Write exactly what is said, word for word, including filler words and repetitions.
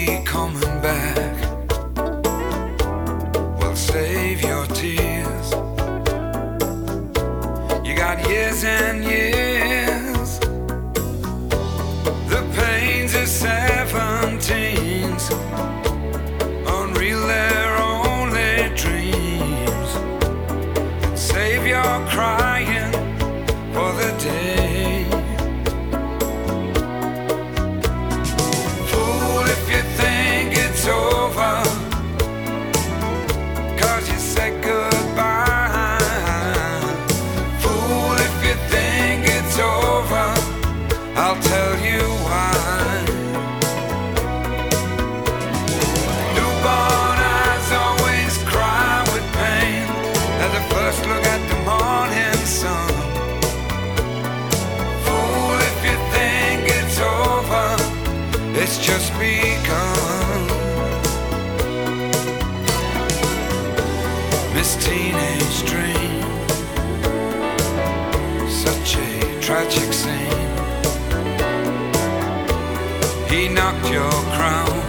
be coming back. Well, save your tears. You got years and years. The pains of seventeens, unreal, they're only dreams. Save your crying for the day. Fool, if you think it's over, 'cause you said goodbye. Fool, if you think it's over, I'll tell you why. Newborn eyes always cry with pain at the first look at the morning sun. Fool, if you think it's over, it's just begun. Miss Teenage Dream, such a tragic scene. He knocked your crown